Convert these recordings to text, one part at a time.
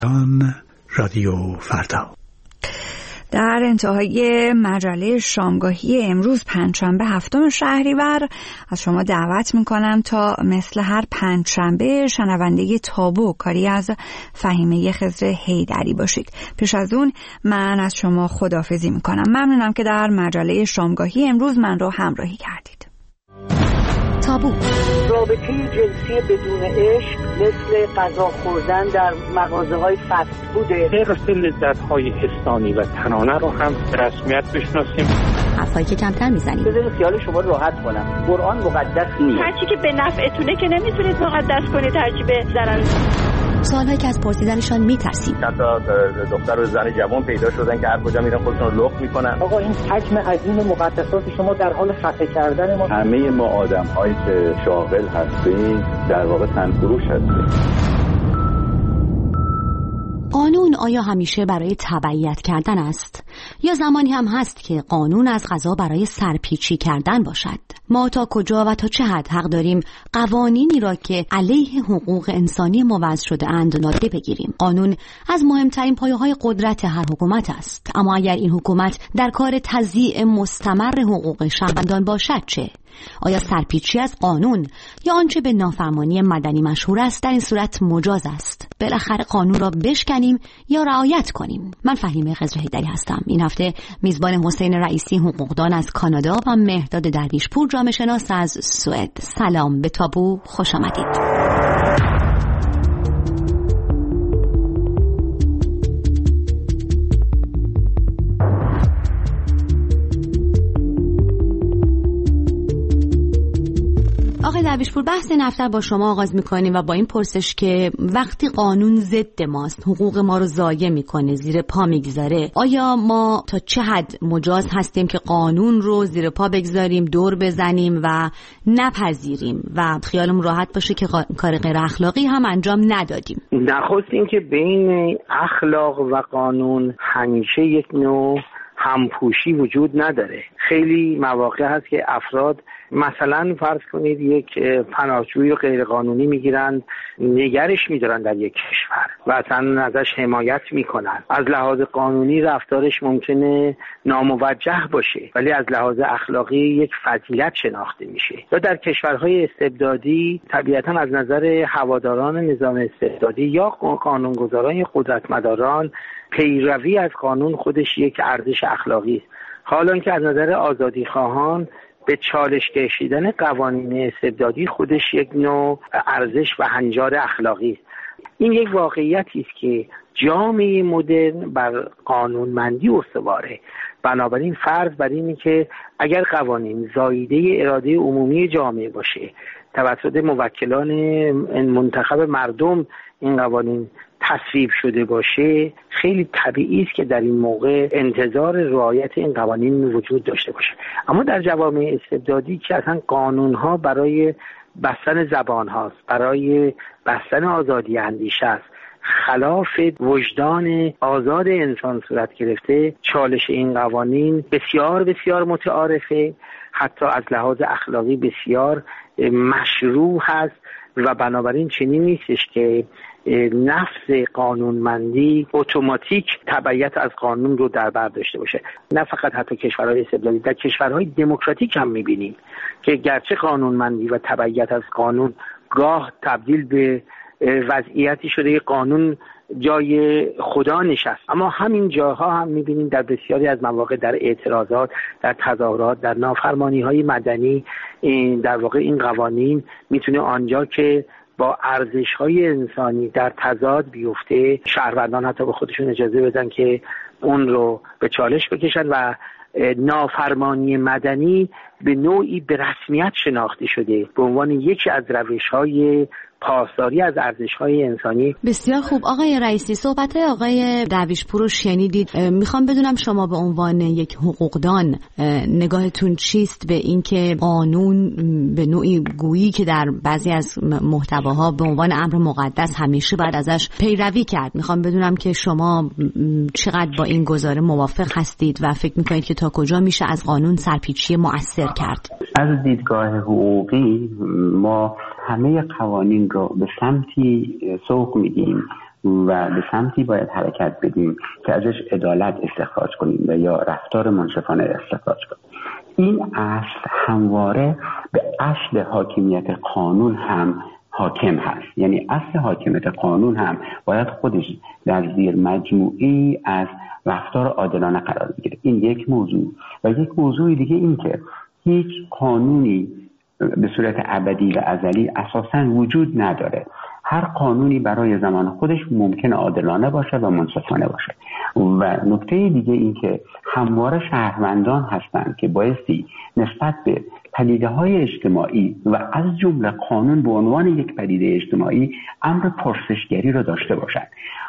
رادیو فردا. در انتهای مجله شامگاهی امروز پنجشنبه 7 شهریور از شما دعوت میکنم تا مثل هر پنجشنبه شنونده تابو کاری از فهیمه خضر حیدری باشید. پیش از اون من از شما خداحافظی میکنم. ممنونم که در مجله شامگاهی امروز من رو همراهی کردید. تابو. رابطه جنسی بدون عشق مثل غذا خوردن در مغازه‌های فست فوده. حفظ لذت‌های حسانی و تنانه رو هم به رسمیت بشناسیم. حرفایی که کمتر میزنیم. بذارید خیال شما راحت کنم. قرآن مقدس نیست. هرچی که به نفعتونه که نمیتونید مقدس کنید، هرچی به ضرر. سوالایی که از پرسیدنشان میترسیم. حتی دختر و زن جوان پیدا شدن که هر کجا میرن خودشون رو لخت میکنن. آقا این حجم عظیم مقدسات شما در حال خفه کردن ما. همه ما آدم‌هایی که شاغل هستیم در واقع تنفروش هستیم. قانون آیا همیشه برای تبعیت کردن است یا زمانی هم هست که قانون از قضا برای سرپیچی کردن باشد؟ ما تا کجا و تا چه حد حق داریم قوانینی را که علیه حقوق انسانی ما وضع شده اند نادیده بگیریم؟ قانون از مهمترین پایه‌های قدرت هر حکومت است، اما اگر این حکومت در کار تضییع مستمر حقوق شهروندان باشد چه؟ آیا سرپیچی از قانون یا آنچه به نافرمانی مدنی مشهور است در این صورت مجاز است؟ بالاخره قانون را بشکنیم یا رعایت کنیم؟ من فهیمه خضر حیدری هستم. این هفته میزبان حسین رئیسی حقوقدان از کانادا و مهداد درویشپور جامعه شناس از سوئد. سلام به تابو، خوش آمدید. آقای درویشپور، بحث این هفته با شما آغاز میکنیم و با این پرسش که وقتی قانون ضد ماست، حقوق ما رو ضایع میکنه، زیر پا میگذاره، آیا ما تا چه حد مجاز هستیم که قانون رو زیر پا بگذاریم، دور بزنیم و نپذیریم و خیالمون راحت باشه که کار غیر اخلاقی هم انجام ندادیم؟ نخست این که بین اخلاق و قانون همیشه یک نوع همپوشی وجود نداره. خیلی مواقع هست که افراد مثلا فرض کنید یک پناهجویی رو غیر قانونی میگیرند، نگرش میدارن در یک کشور و اصلا ازش حمایت میکنن. از لحاظ قانونی رفتارش ممکنه ناموجه باشه ولی از لحاظ اخلاقی یک فضیلت شناخته میشه. یا در کشورهای استبدادی طبیعتا از نظر هواداران نظام استبدادی یا قانونگذاران قدرتمداران پیروی از قانون خودش یک ارزش اخلاقی است. حالا که از نظر آزادی خواهان به چالش کشیدن قوانین استبدادی خودش یک نوع ارزش و هنجار اخلاقی است. این یک واقعیتی است که جامعه مدرن بر قانونمندی استواره. بنابراین فرض بر اینه که اگر قوانین زاییده اراده عمومی جامعه باشه، توسط موکلان منتخب مردم این قوانین تصویب شده باشه، خیلی طبیعی است که در این موقع انتظار رعایت این قوانین وجود داشته باشه. اما در جوامع استبدادی که اصلا قانون‌ها برای بستن زبان هاست، برای بستن آزادی اندیشه است، خلاف وجدان آزاد انسان صورت گرفته، چالش این قوانین بسیار بسیار متعارفه، حتی از لحاظ اخلاقی بسیار مشروع هست و بنابراین چنین نیستش که نفس قانونمندی اتوماتیک تبعیت از قانون رو در بر داشته باشه. نه فقط حتی کشورهای استبدادی، در کشورهای دموکراتیک هم می‌بینیم که گرچه قانونمندی و تبعیت از قانون گاه تبدیل به وضعیتی شده قانون جای خدا نشست، اما همین جاها هم می‌بینیم در بسیاری از مواقع در اعتراضات، در تظاهرات، در نافرمانی‌های مدنی در واقع این قوانین میتونه آنجا که با ارزش‌های انسانی در تضاد بیفته، شهروندان حتی به خودشون اجازه بدن که اون رو به چالش بکشن و نافرمانی مدنی به نوعی به رسمیت شناخته شده به عنوان یکی از روش‌های پاسداری از ارزش‌های انسانی. بسیار خوب. آقای رئیسی، صحبت آقای درویشپور رو شنیدید. میخوام بدونم شما به عنوان یک حقوقدان نگاهتون چیست به اینکه قانون به نوعی گویی که در بعضی از محتواها به عنوان امر مقدس همیشه باید ازش پیروی کرد. میخوام بدونم که شما چقدر با این گزاره موافق هستید و فکر میکنید که تا کجا میشه از قانون سرپیچی مؤثر کرد؟ از دیدگاه حقوقی ما همه قوانین رو به سمتی سوق میدیم و به سمتی باید حرکت بدیم که ازش عدالت استخراج کنیم و یا رفتار منصفانه استخراج کنیم. این اصل همواره به اصل حاکمیت قانون هم حاکم هست. یعنی اصل حاکمیت قانون هم باید خودش در زیر مجموعی از رفتار عادلانه قرار بگیره. این یک موضوع. و یک موضوع دیگه این که هیچ قانونی به صورت ابدی و ازلی اساساً وجود نداره. هر قانونی برای زمان خودش ممکن عادلانه باشه و منصفانه باشه. و نکته دیگه این که همواره شهروندان هستند که بایستی نسبت به پدیده‌های اجتماعی و از جمله قانون به عنوان یک پدیده اجتماعی امر پرسشگری رو داشته باشند.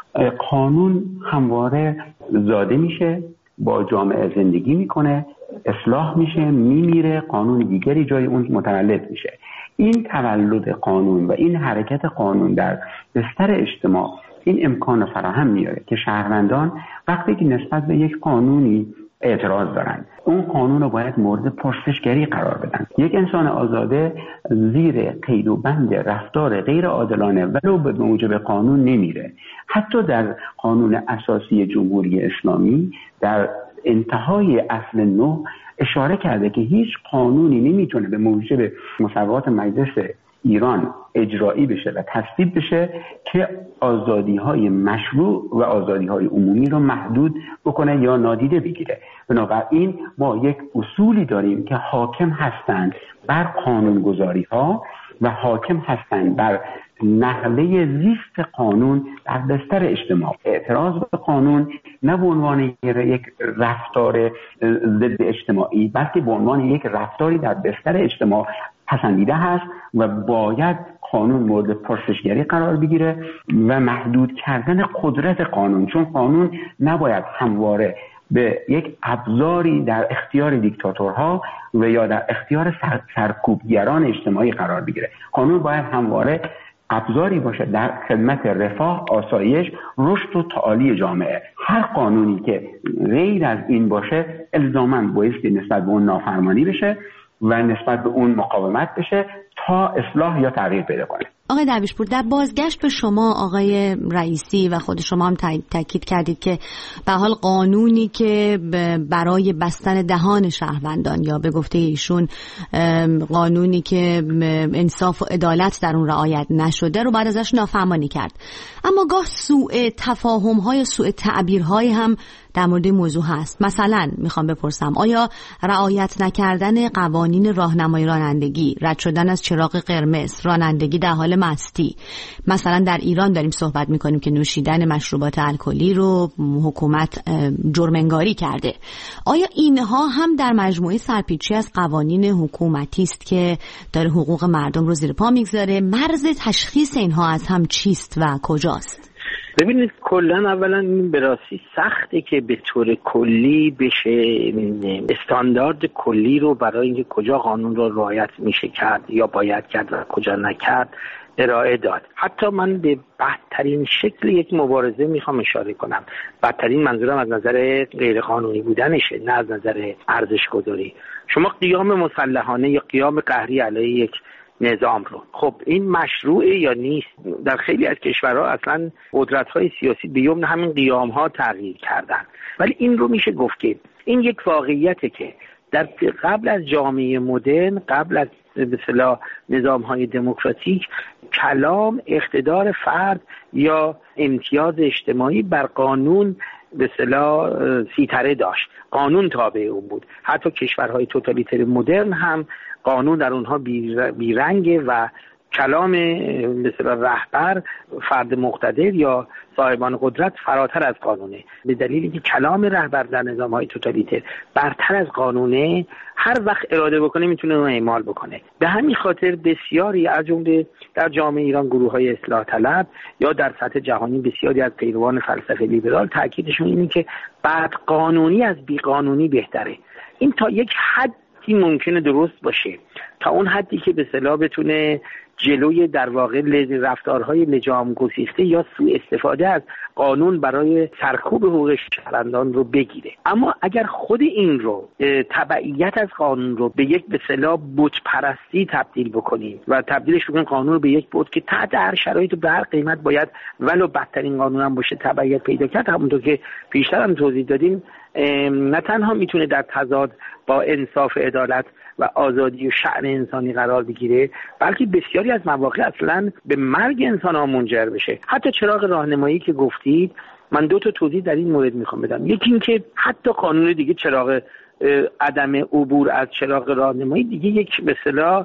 قانون همواره زاده میشه، با جامعه زندگی میکنه، اصلاح میشه، میمیره، قانون دیگری جای اون متولد میشه. این تولد قانون و این حرکت قانون در بستر اجتماع این امکان فراهم میاره که شهروندان وقتی که نسبت به یک قانونی اعتراض دارن، اون قانون رو باید مورد پرسشگری قرار بدن. یک انسان آزاده زیر قید و بند رفتار غیر عادلانه ولو به موجب قانون نمیره. حتی در قانون اساسی جمهوری اسلامی در انتهای اصل 9 اشاره کرده که هیچ قانونی نمیتونه به موجب مصوبات مجلس ایران اجرایی بشه و تصویب بشه که آزادی‌های مشروع و آزادی‌های عمومی رو محدود بکنه یا نادیده بگیره. بنابراین ما یک اصولی داریم که حاکم هستند بر قانونگذاری‌ها و حاکم هستند بر نحوه زیست قانون در بستر اجتماع. اعتراض به قانون نه به عنوان یک رفتار ضد اجتماعی بلکه به عنوان یک رفتاری در بستر اجتماع پسندیده هست و باید قانون مورد پرسشگری قرار بگیره و محدود کردن قدرت قانون، چون قانون نباید همواره به یک ابزاری در اختیار دیکتاتورها و یا در اختیار سرکوبگران اجتماعی قرار بگیره. قانون باید همواره ابزاری باشه در خدمت رفاه، آسایش، رشد و تعالی جامعه. هر قانونی که غیر از این باشه الزاماً بایستی نسبت به اون نافرمانی بشه و نسبت به اون مقاومت بشه تا اصلاح یا تغییر پیدا کنه. آقای درویشپور، در بازگشت به شما آقای رئیسی و خود شما هم تاکید کردید که به حال قانونی که برای بستن دهان شهروندان یا به گفته ایشون قانونی که انصاف و عدالت در اون رعایت نشده رو بعد ازش نافرمانی کرد. اما گاه سوء تفاهم‌های و سوء تعبیرهای هم در مورد موضوع هست. مثلا میخوام بپرسم آیا رعایت نکردن قوانین راهنمایی رانندگی، رد شدن از چراغ قرمز، رانندگی در حال مستی، مثلا در ایران داریم صحبت میکنیم که نوشیدن مشروبات الکلی رو حکومت جرم‌انگاری کرده، آیا اینها هم در مجموعه سرپیچی از قوانین حکومتی است که داره حقوق مردم رو زیر پا میگذاره؟ مرز تشخیص اینها از هم چیست و کجاست؟ ببینید کلا اولا این به راستی سخته که به طور کلی بشه استاندارد کلی رو برای اینکه کجا قانون رو رعایت میشه کرد یا باید کرد و کجا نکرد ارائه داد. حتی من به بدترین شکل یک مبارزه میخوام اشاره کنم. بدترین منظورم از نظر غیر قانونی بودنشه، نه از نظر ارزش گذاری. شما قیام مسلحانه یا قیام قهری علیه یک نظام رو، خب این مشروعه یا نیست؟ در خیلی از کشورها اصلا قدرت‌های سیاسی به یمن همین قیام‌ها تغییر کردن. ولی این رو میشه گفت که این یک واقعیته که در قبل از جامعه مدرن، قبل از به اصطلاح نظام‌های دموکراتیک، کلام اقتدار فرد یا امتیاز اجتماعی بر قانون به اصطلاح سیطره داشت. قانون تابع اون بود. حتی کشورهای توتالیتر مدرن هم قانون در اونها بیرنگه و کلام به اصطلاح رهبر، فرد مقتدر یا صاحبان قدرت فراتر از قانونه. به دلیلی که کلام رهبر در نظام‌های توتالیتر برتر از قانونه، هر وقت اراده بکنه میتونه اون اعمال بکنه. به همین خاطر بسیاری از جمله در جامعه ایران گروه‌های اصلاح طلب یا در سطح جهانی بسیاری از پیروان فلسفه لیبرال تاکیدشون اینه که بعد قانونی از بی قانونی بهتره. این تا یک حد حدی ممکنه درست باشه، تا اون حدی که به اصطلاح بتونه جلوی در واقع رفتارهای لجام گسیخته یا سوء استفاده از قانون برای سرکوب حقوق شهروندان رو بگیره. اما اگر خود این رو تبعیت از قانون رو به یک به اصطلاح بت پرستی تبدیل بکنیم و تبدیلش بکنیم قانون رو به یک بت که تحت هر شرایط و به هر قیمت باید ولو بدترین قانون هم باشه تبعیت پیدا کرد، همونطور که پیشتر هم توضیح دادیم نه تنها میتونه در تضاد با انصاف، عدالت و آزادی و شأن انسانی قرار بگیره، بلکه بسیاری از مواقع اصلا به مرگ انسان‌ها منجر بشه. حتی چراغ راهنمایی که گفتید، من 2 تا توضیح در این مورد میخوام بدم. یکی این که حتی قانون دیگه چراغ عدم عبور از چراغ راهنمایی دیگه یک به اصطلاح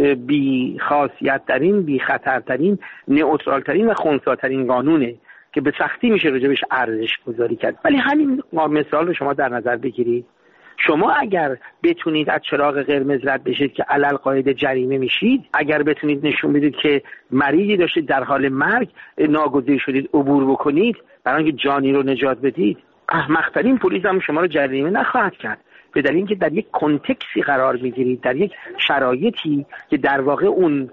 بی خاصیت ترین، بی خطر ترین، نئوترال ترین و خنثی ترین قانونه که به سختی میشه راجبش ارزش گذاری کرد. ولی همین مثال رو شما در نظر بگیرید، شما اگر بتونید از چراغ قرمز رد بشید که علل قاعده جریمه میشید، اگر بتونید نشون بدید که مریضی داشتید در حال مرگ ناگزیر شدید عبور بکنید برای اینکه جانی رو نجات بدید، احمق‌ترین پلیس هم شما رو جریمه نخواهد کرد، به دلیل اینکه در یک کنتکسی قرار میگیرید، در یک شرایطی که در واقع اون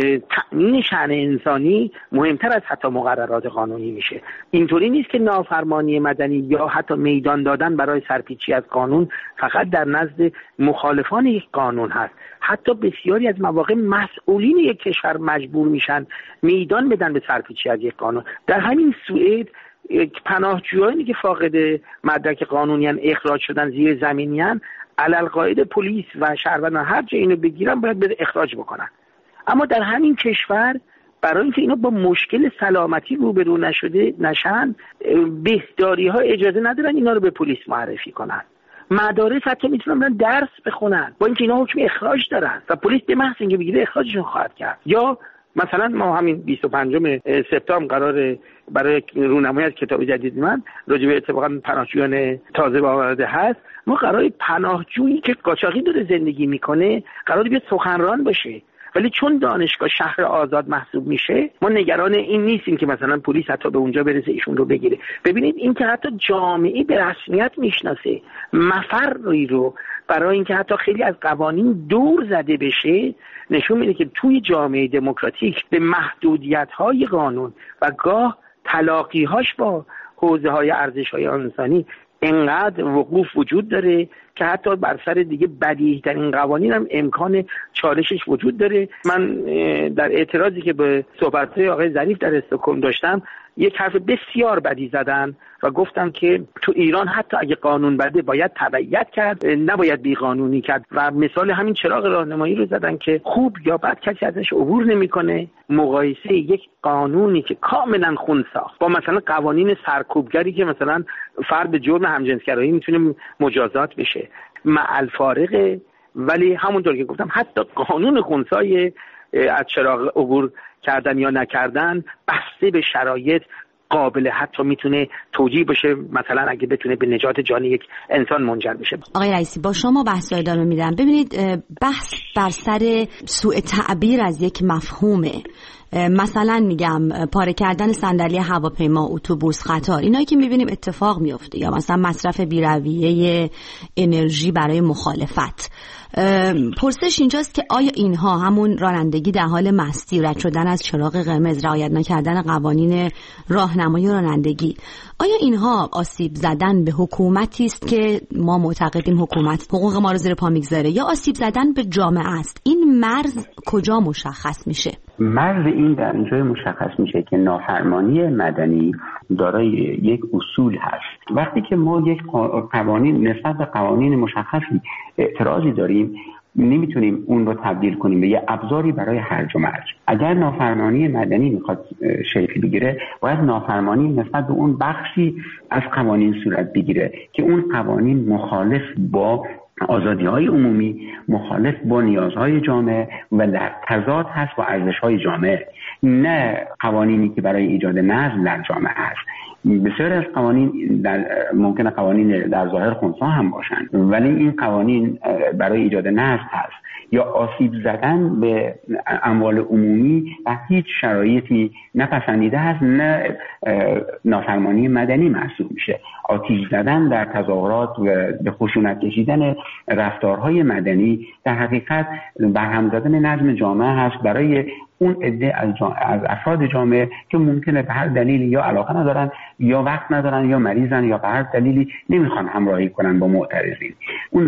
تأمین شأن انسانی مهمتر از حتی مقررات قانونی میشه. اینطوری نیست که نافرمانی مدنی یا حتی میدان دادن برای سرپیچی از قانون فقط در نزد مخالفان یک قانون هست. حتی بسیاری از مواقع مسئولین یک کشور مجبور میشن میدان بدن به سرپیچی از یک قانون. در همین سوئد پناهجویانی که فاقد مدرک قانونیان اخراج شدن زیر زمینیان، علل قاعده پلیس و شهروندان هر جا اینو بگیرن باید بده اخراج بکنن. اما در همین کشور برای اینکه اینا با مشکل سلامتی روبرو نشن، بهداری ها اجازه ندارن اینا رو به پلیس معرفی کنن. مدارس حتی میتونن برن درس بخونن با اینکه اینا حکم اخراج دارن و پلیس به محض اینکه بگیره اخراجشون خواهد کرد. یا مثلا ما همین 25 سپتامبر قرار برای رونمایی از کتاب جدید من راجع به اتفاقا پناهجویان تازه آمده هست، ما قرار پناهجویی که قاچاقی داره زندگی میکنه قرار بیاد سخنران باشه، ولی چون دانشگاه شهر آزاد محسوب میشه ما نگران این نیستیم که مثلا پلیس حتی به اونجا برسه ایشون رو بگیره. ببینید این که حتی جامعه به رسمیت میشناسه مفری رو برای اینکه حتی خیلی از قوانین دور زده بشه، نشون میده که توی جامعه دموکراتیک به محدودیت‌های قانون و گاه تلاقی‌هاش با حوزه‌های ارزش‌های انسانی اینقدر وقوف وجود داره که حتی بر سر دیگه بدیهی‌ترین قوانین هم امکان چالشش وجود داره. من در اعتراضی که به صحبت‌های آقای ظریف در استکهلم داشتم یک حرف بسیار بدی زدن و گفتم که تو ایران حتی اگه قانون بده باید تبعیت کرد، نباید بیقانونی کرد و مثال همین چراغ راهنمایی رو زدن که خوب یا بد کسی ازش عبور نمیکنه. مقایسه یک قانونی که کاملا خنثی با مثلا قوانین سرکوبگری که مثلا فرد به جرم همجنسگرایی میتونه مجازات بشه مع الفارقه، ولی همونطور که گفتم حتی قانون خنثی از چراغ عبور کردن یا نکردن بسته به شرایط قابل حتی میتونه توجیه بشه، مثلا اگه بتونه به نجات جان یک انسان منجر بشه. آقای رئیسی با شما بحث ادامه میدم. ببینید بحث بر سر سوء تعبیر از یک مفهومه، مثلا میگم پاره کردن صندلی هواپیما، اتوبوس، قطار، اینایی که میبینیم اتفاق میفته، یا مثلا مصرف بی‌رویه انرژی برای مخالفت. پرسش اینجاست که آیا اینها همون رانندگی در حال مستی، رد شدن از چراغ قرمز، رعایت نکردن قوانین راهنمایی رانندگی، آیا اینها آسیب زدن به حکومتی است که ما معتقدیم حکومت حقوق ما رو زیر پا میگذاره، یا آسیب زدن به جامعه است؟ این مرز کجا مشخص میشه؟ مرز این در اینجای مشخص میشه که نافرمانی مدنی دارای یک اصول هست. وقتی که ما یک قوانین نسبت به قوانین مشخصی اعتراضی داریم، نمیتونیم اون رو تبدیل کنیم به یه ابزاری برای هرج و مرج. اگر نافرمانی مدنی میخواد شکل بگیره، باید نافرمانی نسبت به اون بخشی از قوانین صورت بگیره که اون قوانین مخالف با آزادی‌های عمومی، مخالف با نیازهای جامعه و در تضاد هست با ارزش‌های جامعه، نه قوانینی که برای ایجاد نظم در جامعه هست. بسیار از قوانین ممکنه قوانین در ظاهر خنثی هم باشن، ولی این قوانین برای ایجاد نظم هست یا آسیب زدن به اموال عمومی و هیچ شرایطی نپسندیده هست، نه نافرمانی مدنی محسوب میشه. میشه. آتش زدن در تظاهرات و به خشونت کشیدن رفتارهای مدنی در حقیقت برهم زدن نظم جامعه هست برای اون عده از افراد جامعه که ممکنه به هر دلیلی یا علاقه ندارن یا وقت ندارن یا مریضن یا به هر دلیلی نمیخوان همراهی کنن با معترضین. اون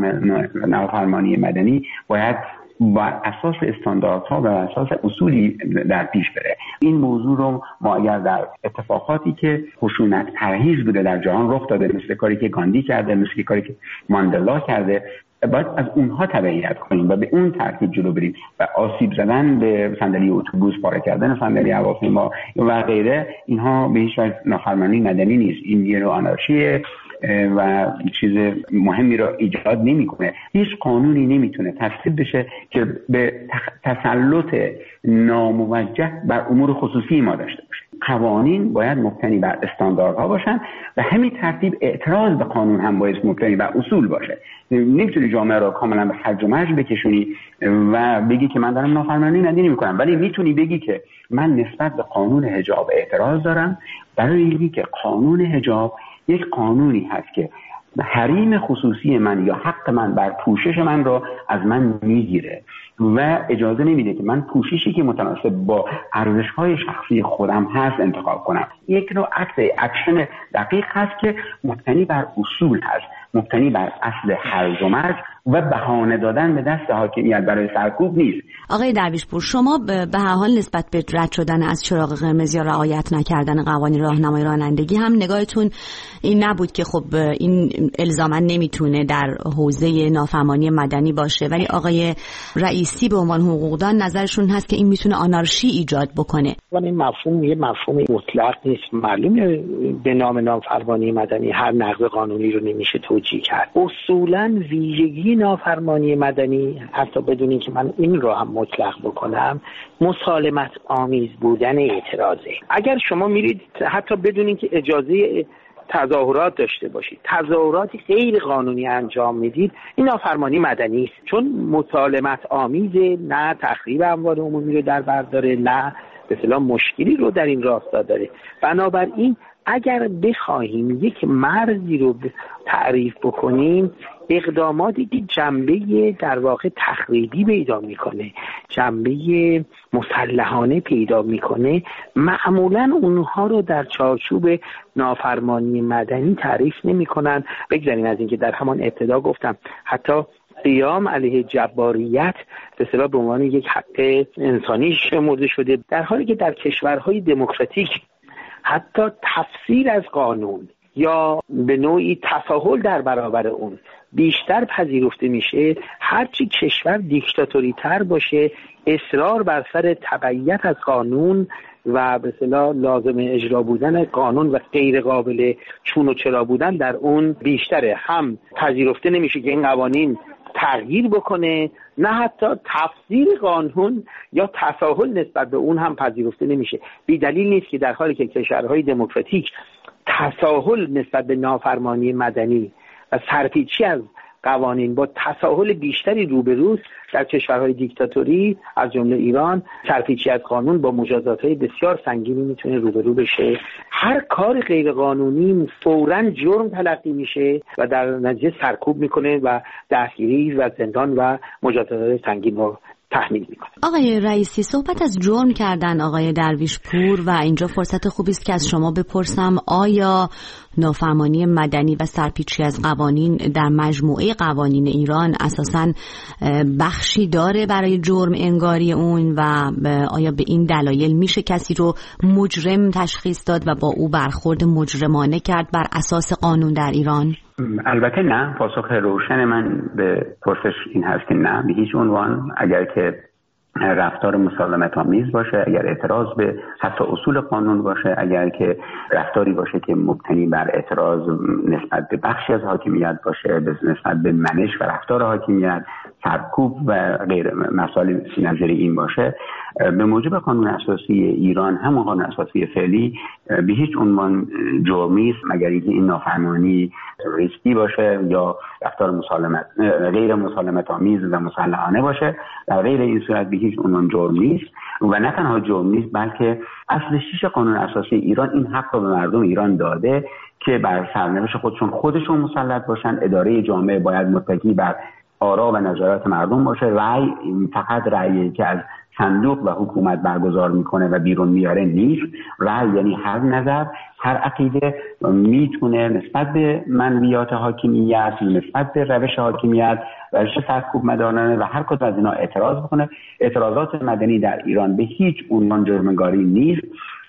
نافرمانی مدنی باید بر اساس استانداردها و اساس اصولی در پیش بره. این موضوع رو ما اگر در اتفاقاتی که خشونت پرهیز بوده در جهان رخ داده، مثل کاری که گاندی کرده، مثل کاری که ماندلا کرده، باید از اونها تبعیت کنیم و به اون ترتیب جلو بریم و آسیب زدن به صندلی اتوبوس، پاره کردن صندلی هواپیما و غیره، اینها به هیچ وجه نافرمانی مدنی نیست. این یه نوع آنارشیه و چیز مهمی را ایجاد نمیکنه. هیچ قانونی نمیتونه تصویب بشه که به تسلط ناموجه بر امور خصوصی ما داشته باشه. قوانین باید مبتنی بر استانداردها باشن و همین ترتیب اعتراض به قانون هم باید مبتنی بر اصول باشه. نمیتونی جامعه را کاملا به هرج و مرج بکشونی و بگی که من دارم نافرمانی مدنی میکنم، ولی میتونی بگی که من نسبت به قانون حجاب اعتراض دارم، برای اینکه که قانون حجاب یک قانونی هست که حریم خصوصی من یا حق من بر پوشش من را از من میگیره و اجازه نمیده که من پوششی که متناسب با ارزش‌های شخصی خودم هست انتخاب کنم. یک نوع اکشن دقیق هست که مبتنی بر اصول هست، مبتنی بر اصل هرج و مرج و بهانه دادن به دست حاکمیت برای سرکوب نیست. آقای درویشپور، شما به هر حال نسبت به رد شدن از چراغ قرمز یا رعایت نکردن قوانین راهنمای رانندگی هم نگاهتون این نبود که خب این الزاما نمیتونه در حوزه نافرمانی مدنی باشه، ولی آقای رئیسی به عنوان حقوقدان نظرشون هست که این میتونه آنارشی ایجاد بکنه. این مفهوم یه مفهوم مطلق نیست. معلومه به نام نافرمانی مدنی هر نقض قانونی رو نمیشه توجیه کرد. اصولاً ویژگی نافرمانی مدنی، حتی بدون اینکه من این رو هم مطلق بکنم، مسالمت آمیز بودن اعتراضه. اگر شما میرید حتی بدون اینکه اجازه تظاهرات داشته باشید، تظاهراتی غیر قانونی انجام میدید، این نافرمانی مدنی است، چون مسالمت آمیزه، نه تخریب اموال عمومی رو در بر داره، نه به اصطلاح مشکلی رو در این راستا داره. بنابراین اگر بخواهیم یک مرزی رو تعریف بکنیم، اقداماتی که جنبه در واقع تخریبی پیدا میکنه، جنبه مسلحانه پیدا میکنه، معمولا اونها رو در چارچوب نافرمانی مدنی تعریف نمیکنن. بگذاریم از اینکه در همان ابتدا گفتم حتی قیام علیه جباریت به اصطلاح به عنوان یک حق انسانی شمرده شده، در حالی که در کشورهای دموکراتیک حتی تفسیر از قانون یا به نوعی تساهل در برابر اون بیشتر پذیرفته میشه. هرچی کشور دیکتاتوری تر باشه، اصرار بر سر تبعیت از قانون و به اصطلاح لازم اجرا بودن قانون و غیر قابل چون و چرا بودن در اون بیشتره. هم پذیرفته نمیشه که این قوانین تغییر بکنه، نه حتی تفسیر قانون یا تساهل نسبت به اون هم پذیرفته نمیشه. بی دلیل نیست که در حالی که کشورهای دموکراتیک تساهل نسبت به نافرمانی مدنی و سرپیچی از قوانین با تساهل بیشتری روبروست، در کشورهای دیکتاتوری از جمله ایران سرپیچی از قانون با مجازات‌های بسیار سنگینی میتونه روبرو بشه. هر کار غیر قانونی فوراً جرم تلقی میشه و در نتیجه سرکوب میکنه و دستگیری و زندان و مجازات سنگین رو تحمیل میکنه. آقای رئیسی، صحبت از جرم کردن آقای درویشپور و اینجا فرصت خوبی است که از شما بپرسم آیا نافرمانی مدنی و سرپیچی از قوانین در مجموعه قوانین ایران اساساً بخشی داره برای جرم انگاری اون و آیا به این دلایل میشه کسی رو مجرم تشخیص داد و با او برخورد مجرمانه کرد بر اساس قانون در ایران؟ البته نه. پاسخ روشن من به پرسش این هست که نه، به هیچ عنوان. اگر که رفتار مسالمت آمیز باشه، اگر اعتراض به حتی اصول قانون باشه، اگر که رفتاری باشه که مبتنی بر اعتراض نسبت به بخشی از حاکمیت باشه، نسبت به منش و رفتار حاکمیت، سرکوب و غیر مسائل نظری این باشه، به موجب قانون اساسی ایران، همون قانون اساسی فعلی، به هیچ عنوان جرمی است مگر اینکه این نافرمانی ریسکی باشه یا رفتار غیر مسالمت آمیز و مسلحانه باشه. در غیر این صورت به هیچ عنوان جرم نیست و نه تنها جرم نیست بلکه اصل 6 قانون اساسی ایران این حق رو به مردم ایران داده که بر سرنوشت خودشون مسلط باشن. اداره جامعه باید متکی بر آرا و نظرات مردم باشه. رأی فقط رأیی که از صندوق و حکومت برگزار میکنه و بیرون میاره نیست. رأی یعنی هر نظر، هر عقیده میتونه نسبت به منویات حاکمیت، نسبت به روش حاکمیت، روش سرکوب مدارانه و هر کدوم از اینا اعتراض بکنه. اعتراضات مدنی در ایران به هیچ عنوان جرمگاری نیست.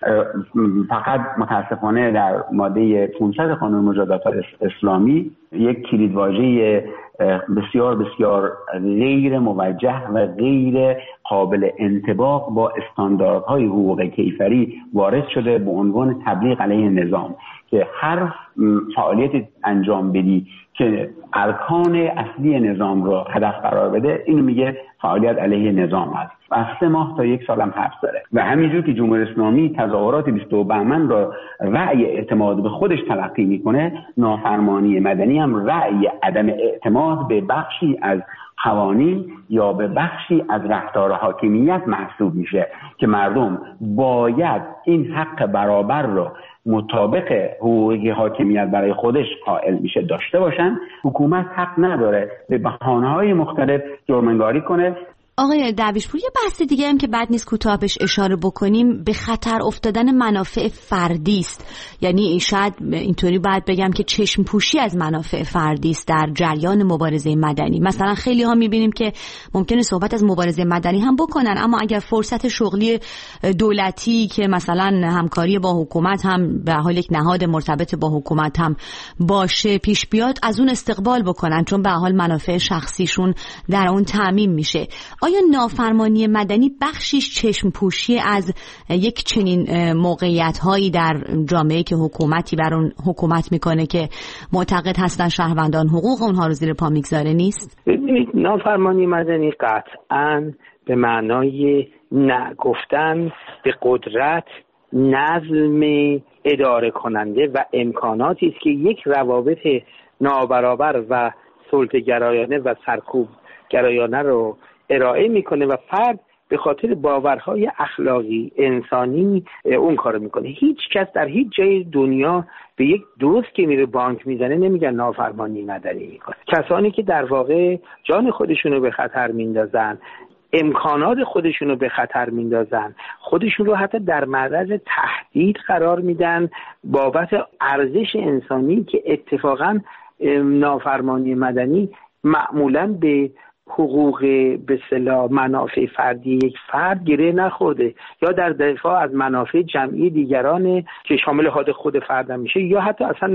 فقط متاسفانه در ماده 500 قانون مجازات اسلامی یک کلیدواژه بسیار بسیار غیر موجه و غیر قابل انطباق با استانداردهای حقوق کیفری وارد شده به عنوان تبلیغ علیه نظام، که هر فعالیت انجام بدی که ارکان اصلی نظام را هدف قرار بده، اینو میگه فعالیت علیه نظام است. و 3 ماه تا 1 سال هم حبس داره. و همینجور که جمهوری اسلامی تظاهرات 22 بهمن را رأی اعتماد به خودش تلقی میکنه، نافرمانی مدنی هم رأی عدم اعتماد به بخشی از قوانین یا به بخشی از رفتار حاکمیت محسوب میشه که مردم باید این حق برابر را مطابق حقوقی حاکمیت برای خودش قائل میشه داشته باشن. حکومت حق نداره به بهانه‌های مختلف جرم‌انگاری کنه. آقای درویشپور، یه بحث دیگه هم که بد نیست کوتاه بهش اشاره بکنیم، به خطر افتادن منافع فردی است. یعنی شاید اینطوری باید بگم که چشم پوشی از منافع فردی است در جریان مبارزه مدنی. مثلا خیلی ها میبینیم که ممکنه صحبت از مبارزه مدنی هم بکنن، اما اگر فرصت شغلی دولتی که مثلا همکاری با حکومت هم به حال یک نهاد مرتبط با حکومت هم باشه پیش بیاد، از اون استقبال بکنن، چون به حال منافع شخصیشون در اون تعمیم میشه. آیا نافرمانی مدنی بخشیش چشم پوشی از یک چنین موقعیت هایی در جامعه که حکومتی بر اون حکومت میکنه که معتقد هستن شهروندان حقوق اونها رو زیر پا میگذاره نیست؟ ببینید، نافرمانی مدنی قطعاً به معنای گفتن به قدرت، نظم اداره کننده و امکاناتی است که یک روابط نابرابر و سلطه‌گرایانه و سرکوب گرایانه رو ارائه میکنه و فرد به خاطر باورهای اخلاقی انسانی اون کارو میکنه. هیچ کس در هیچ جای دنیا به یک دوست که میره بانک میزنه نمیگن نافرمانی مدنی میکنه. کسانی که در واقع جان خودشونو به خطر میندازن، امکانات خودشونو به خطر میندازن، خودشون رو حتی در معرض تهدید قرار میدن بابت ارزش انسانی که اتفاقا نافرمانی مدنی معمولاً به حقوق به اصطلاح منافع فردی یک فرد گره نخورده، یا در دفاع از منافع جمعی دیگران که شامل خود فرد میشه، یا حتی اصلا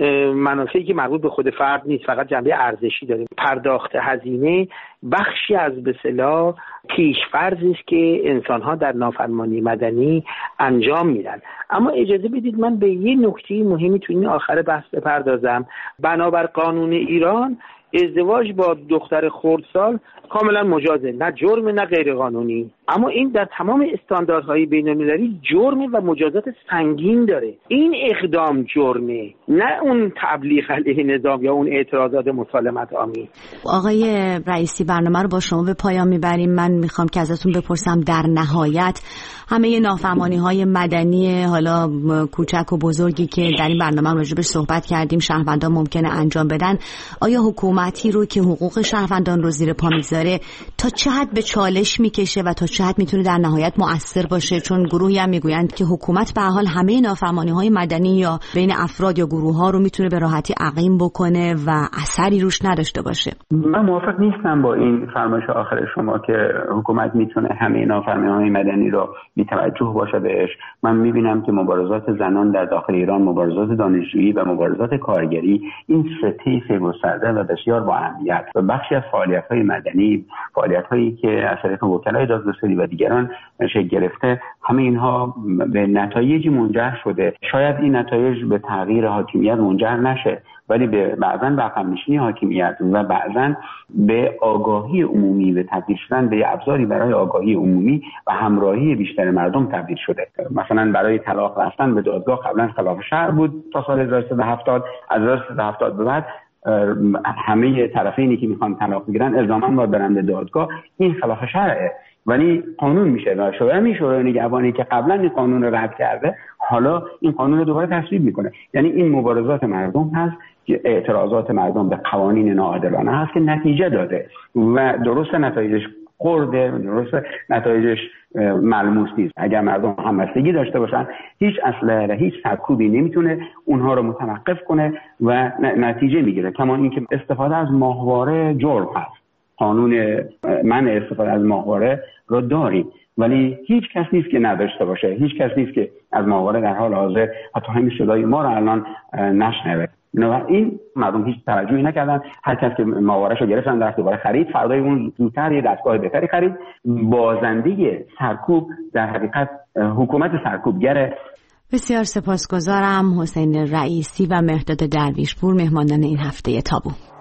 منافعی که مربوط به خود فرد نیست، فقط جنبه ارزشی داره. پرداخت هزینه بخشی از به اصطلاح پیش‌فرضی است که انسان‌ها در نافرمانی مدنی انجام میدن. اما اجازه بدید من به یه نکته مهمی تو این آخر بحث بپردازم. بنابر قانون ایران ازدواج با دختر خردسال کاملا مجازه، نه جرم نه غیر قانونی، اما این در تمام استانداردهای بین‌المللی جرم و مجازات سنگین داره. این اقدام جرمه، نه اون تبلیغ علیه نظام یا اون اعتراضات مسالمت آمیز. آقای رئیسی، برنامه رو با شما به پایان میبریم. من میخوام که ازتون بپرسم در نهایت همه نافرمانی‌های مدنی حالا کوچک و بزرگی که در این برنامه راجعش صحبت کردیم شهروندان ممکنه انجام بدن، آیا حکومتی رو که حقوق شهروندان رو زیر پا میذاره تا چه حد به چالش میکشه و تا چه حد میتونه در نهایت مؤثر باشه؟ چون گروهی هم میگویند که حکومت به هر حال همه نافرمانی‌های مدنی یا بین افراد یا گروه‌ها رو میتونه به راحتی عقیم بکنه و اثری روش نداشته باشه. من موافق نیستم با این فرمایش آخر شما که حکومت میتونه همه نافرمانی‌های مدنی رو بی‌توجه باشه بهش. من میبینم که مبارزات زنان در داخل ایران، مبارزات دانشجویی و مبارزات کارگری، این سه طیف گسترده و بسیار با اهمیت و بخشی از فعالیت‌های مدنی، فعالیت‌هایی که از طریق وکلای دادگستری و دیگران شکل گرفته، همه اینها به نتایجی منجر شده. شاید این نتایج به تغییر حاکمیت منجر نشه، ولی بعضاً به عقب‌نشینی حاکمیت و بعضاً به آگاهی عمومی، به تبدیل شدن به ابزاری برای آگاهی عمومی و همراهی بیشتر مردم تبدیل شده. مثلا برای طلاق رفتن به دادگاه قبلا خلاف شرع بود تا سال 1370. از 1370 به بعد همه طرفینی که میخوان طلاق بگیرن الزاماً باید برن به دادگاه. این خلاف شرعه. ولی قانون میشه و شورای نگهبانی که قبلا این قانون رو رد کرده حالا این قانون رو دوباره تصویب میکنه. یعنی این مبارزات مردم هست که اعتراضات مردم به قوانین ناعادلانه هست که نتیجه داده و درست نتایجش خورده، درست نتایجش ملموس نیست. اگر مردم همبستگی داشته باشن هیچ اسلحه هیچ سرکوبی نمیتونه اونها رو متوقف کنه و نتیجه میگیره. کما اینکه استفاده از ماهواره جرم هست، قانون منع استفاده از ماهواره رو داریم، ولی هیچ کس نیست که نداشته باشه، هیچ کس نیست که از ماهواره در حال حاضر حتی همین صدای ما رو الان نشنوه. این مردم هیچ توجهی نکردن. هر کس که ماهواره‌اش رو گرفتن در دوباره خرید، فردای اون زودتر یه دستگاه بهتری خرید. بازنده سرکوب در حقیقت حکومت سرکوبگره. بسیار سپاسگزارم حسین رئیسی و مهرداد درویشپور مهمانان این هفته تابو.